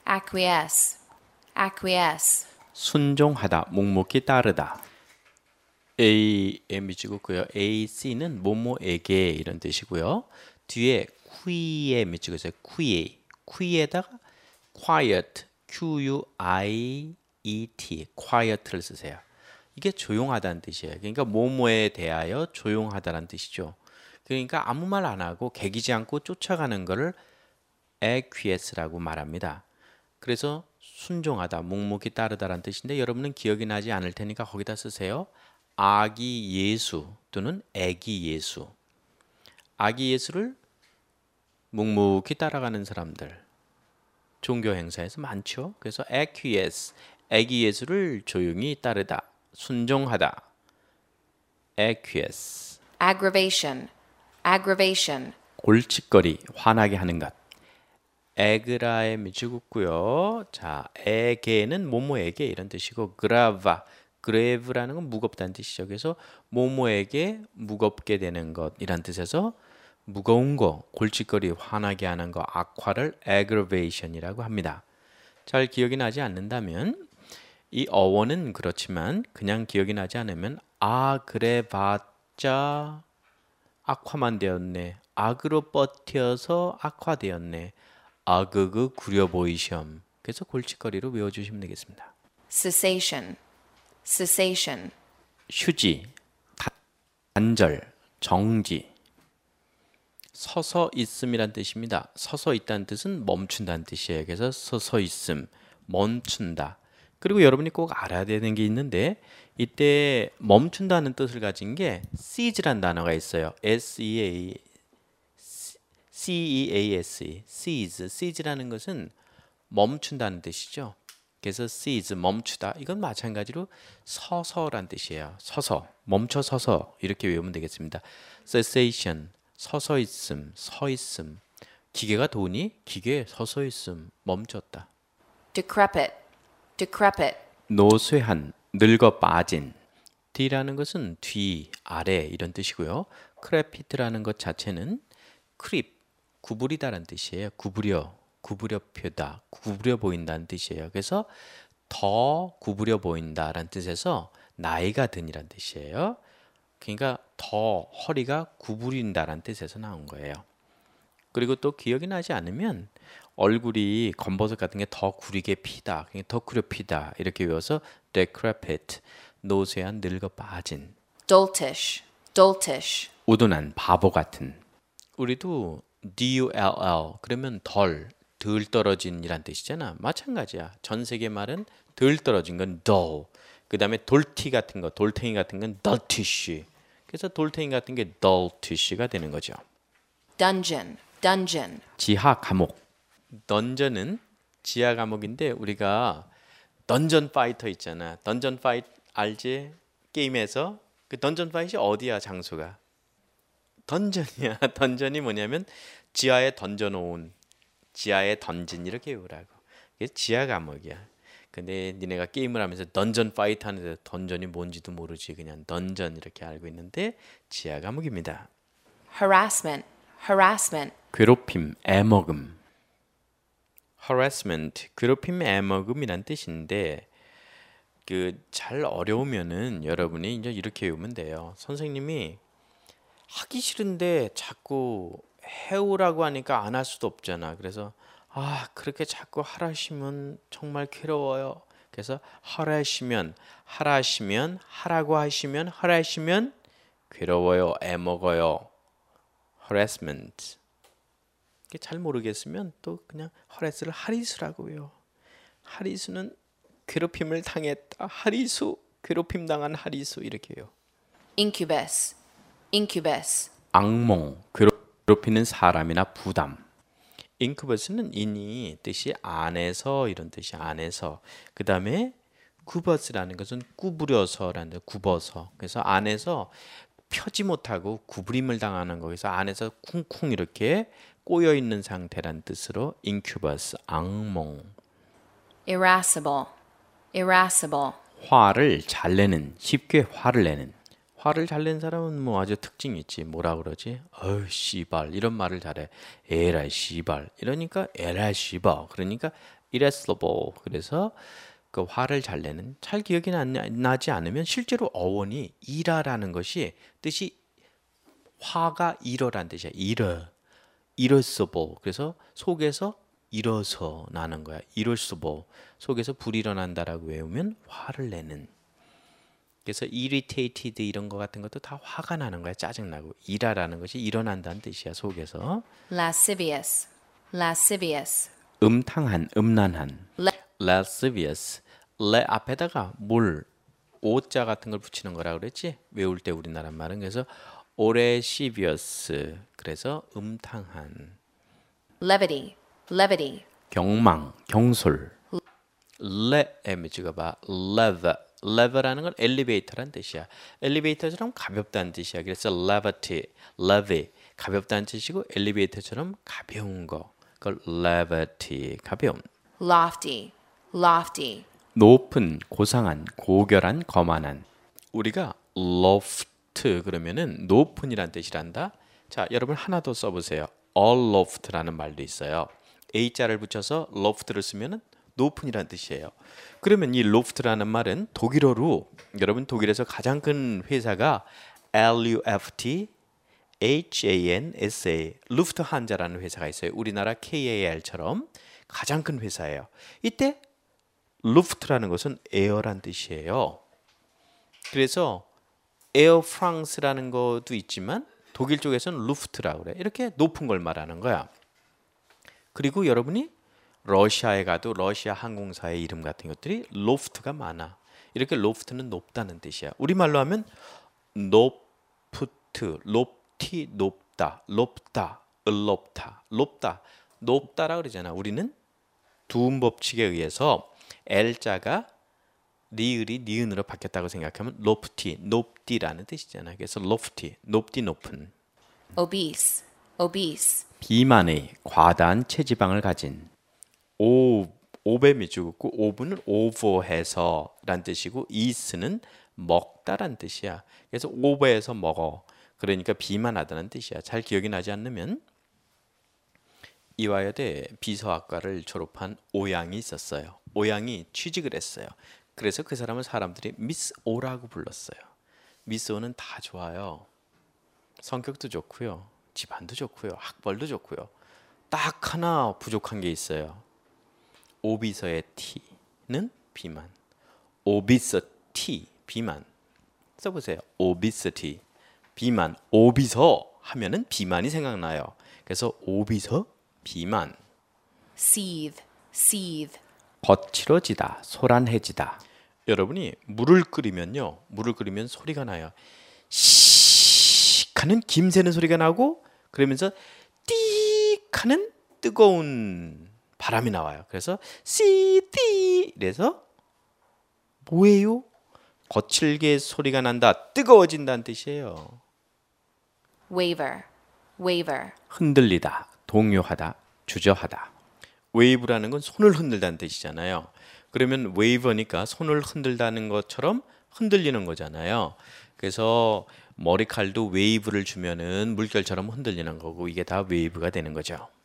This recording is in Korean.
acquiesce, acquiesce, 순종하다, 묵묵히 따르다. A의 밑줄긋고요. A, C는 뭐뭐에게 이런 뜻이고요. 뒤에 qui에 밑줄긋어요. qui에다가 quiet, Q-U-I-E-T, quiet를 쓰세요. 이게 조용하다는 뜻이에요. 그러니까 뭐뭐에 대하여 조용하다는 뜻이죠. 그러니까 아무 말 안 하고 개기지 않고 쫓아가는 것을 acquiesce라고 말합니다. 그래서 순종하다, 묵묵히 따르다라는 뜻인데 여러분은 기억이 나지 않을 테니까 거기다 쓰세요. 아기 예수 또는 애기 예수. 아기 예수를 묵묵히 따라가는 사람들 종교 행사에서 많죠. 그래서 acquiesce, 애기 예수를 조용히 따르다, 순종하다. acquiesce. aggravation, aggravation, 골칫거리, 화나게 하는 것. 에그라에 밑줄긋고요. 자, 에게는 뭐뭐에게 이런 뜻이고 그라바, 그레브라는 건 무겁다는 뜻이죠. 그래서 뭐뭐에게 무겁게 되는 것이란 뜻에서 무거운 거, 골칫거리, 화나게 하는 거, 악화를 aggravation이라고 합니다. 잘 기억이 나지 않는다면 이 어원은 그렇지만 그냥 기억이 나지 않으면 아 그래 봤자 악화만 되었네. 악으로 버텨서 악화되었네. 아그그 구려 보이시험. 그래서 골칫거리로 외워주시면 되겠습니다. cessation, cessation, 휴지, 단절, 정지. 서서 있음이란 뜻입니다. 서서 있다는 뜻은 멈춘다는 뜻이에요. 그래서 서서 있음, 멈춘다. 그리고 여러분이 꼭 알아야 되는 게 있는데 이때 멈춘다는 뜻을 가진 게 seize란 단어가 있어요. C-E-A-S-E, seize라는 것은 멈춘다는 뜻이죠. 그래서 seize, 멈추다. 이건 마찬가지로 서서란 뜻이에요. 서서, 멈춰 서서 이렇게 외우면 되겠습니다. cessation, 서서 있음, 서 있음. 기계가 도니? 기계 서서 있음, 멈췄다. decrepit, decrepit, 노쇠한, 늙어 빠진. D라는 것은 뒤, 아래 이런 뜻이고요. 크레피트라는 것 자체는 크립, 구부리다라는 뜻이에요. 구부려 펴다, 구부려 보인다는 뜻이에요. 그래서 더 구부려 보인다라는 뜻에서 나이가 든이라는 뜻이에요. 그러니까 더 허리가 구부린다라는 뜻에서 나온 거예요. 그리고 또 기억이 나지 않으면 얼굴이 검버섯 같은 게 더 구리게 피다, 더 구려 피다 이렇게 외워서 decrepit, 노쇠한, 늙어 빠진. doltish, doltish, 우둔한, 바보 같은. 우리도 dull 그러면 덜 떨어진 이란 뜻이잖아. 마찬가지야. 전 세계 말은 덜 떨어진 건 dull. 그 다음에 돌티 같은 거, 돌탱이 같은 건 doltish. 그래서 돌탱이 같은 게 doltish가 되는 거죠. dungeon, dungeon, 지하 감옥. 던전은 지하 감옥인데 우리가 던전 파이터 있잖아. 던전 파이트 알지? 게임에서 그 던전 파이트이 어디야 장소가? 던전이야. 던전이 뭐냐면 지하에 던져놓은 지하에 던진 이렇게 외우라고. 이게 지하 감옥이야. 근데 니네가 게임을 하면서 던전 파이트 하는데 던전이 뭔지도 모르지. 그냥 던전 이렇게 알고 있는데 지하 감옥입니다. harassment, harassment, 괴롭힘, 애먹음. harassment, 괴롭힘, 애먹음이란 뜻인데 그 잘 어려우면은 여러분이 이제 이렇게 외우면 돼요. 선생님이 하기 싫은데 자꾸 해오라고 하니까 안 할 수도 없잖아. 그래서 아 그렇게 자꾸 하라시면 정말 괴로워요. 그래서 하라시면 하라고 하시면 하라시면 괴로워요, 애먹어요. harassment. 잘 모르겠으면 또 그냥 harass를 하리수라고 해요. 하리수는 괴롭힘을 당했다. 하리수, 괴롭힘 당한 하리수 이렇게 해요. incubus, incubus, 악몽, 괴롭히는 사람이나 부담. 인큐버스는 인이 뜻이 안에서 이런 뜻이 안에서. 그 다음에 구버스라는 것은 구부려서라는 뜻, 굽어서. 그래서 안에서 펴지 못하고 구부림을 당하는 거에서 안에서 쿵쿵 이렇게 꼬여 있는 상태란 뜻으로 인큐버스, 악몽. irascible, irascible, 화를 잘 내는, 쉽게 화를 내는. 화를 잘 내는 사람은 뭐 아주 특징이 있지. 뭐라 그러지? 어우 씨발 이런 말을 잘해. 에라이 씨발 이러니까 에라이 씨발 그러니까 irascible. 그래서 그 화를 잘 내는. 잘 기억이 나지 않으면 실제로 어원이 일하라는 것이 뜻이 화가 일어란 뜻이야. irascible. 그래서 속에서 일어서 나는 거야. irascible. 속에서 불이 일어난다라고 외우면 화를 내는. 그래서 irritated 이런 거 같은 것도 다 화가 나는 거야. 짜증나고. 일하라는 것이 일어난다는 뜻이야. 속에서. lascivious, lascivious, 음탕한, 음란한. Le- lascivious. 앞에다가 물, 오자 같은 걸 붙이는 거라 그랬지? 외울 때 우리나라 말은. 그래서 오레시비어스. 그래서 음탕한. levity, levity, 경망, 경솔. 찍어봐. lever라는 건 엘리베이터란 뜻이야. 엘리베이터처럼 가볍다는 뜻이야. 그래서 levy, 가볍다는 뜻이고 엘리베이터처럼 가벼운 거. 그걸 levity, 가벼운. lofty, lofty, 높은, 고상한, 고결한, 거만한. 우리가 loft 그러면은 높은이란 뜻이란다. 자, 여러분 하나 더 써보세요. aloft라는 말도 있어요. A자를 붙여서 loft를 쓰면은 높은이란 뜻이에요. 그러면 이 loft라는 말은 독일어로 여러분 독일에서 가장 큰 회사가 LUFT HANSA 루프트한자라는 회사가 있어요. 우리나라 KAL처럼 가장 큰 회사예요. 이때 루프트라는 것은 에어란 뜻이에요. 그래서 에어 프랑스라는 것도 있지만 독일 쪽에서는 루프트라고 그래. 이렇게 높은 걸 말하는 거야. 그리고 여러분이 러시아에 가도 러시아 항공사의 이름 같은 것들이 로프트가 많아. 이렇게 로프트는 높다는 뜻이야. 우리말로 하면 높트, 높티, 높다, 높다, 을롭다, 높다, 높다라 그러잖아. 우리는 두음 법칙에 의해서 L자가 리을이 니은으로 바뀌었다고 생각하면 높티, 높디라는 뜻이잖아. 그래서 높티, 높디, 높은. obese, obese, 비만의 과다한 체지방을 가진. 오베 미주고 오브는 오버해서 란 뜻이고 이스는 먹다란 뜻이야. 그래서 오버해서 먹어. 그러니까 비만하다는 뜻이야. 잘 기억이 나지 않으면 이화여대 비서학과를 졸업한 오양이 있었어요. 오양이 취직을 했어요. 그래서 그 사람을 사람들이 미스 오라고 불렀어요. 미스 오는 다 좋아요. 성격도 좋고요. 집안도 좋고요. 학벌도 좋고요. 딱 하나 부족한 게 있어요. 오비서의 T는 비만. 오비서티 비만. 써보세요. 오비서티 비만. 오비서 하면은 비만이 생각나요. 그래서 오비서 비만. seethe, seethe, 거칠어지다, 소란해지다. 여러분이 물을 끓이면요, 물을 끓이면 소리가 나요. 씩 하는 김새는 소리가 나고 그러면서 띡 하는 뜨거운 바람이 나와요. 그래서 씨띠 이래서 뭐예요? 거칠게 소리가 난다, 뜨거워진다는 뜻이에요. waver, waver, 흔들리다, 동요하다, 주저하다. 웨이브라는 건 손을 흔들다는 뜻이잖아요. 그러면 웨이버니까 손을 흔들다는 것처럼 흔들리는 거잖아요. 그래서 머리칼도 웨이브를 주면은 물결처럼 흔들리는 거고 이게 다 웨이브가 되는 거죠.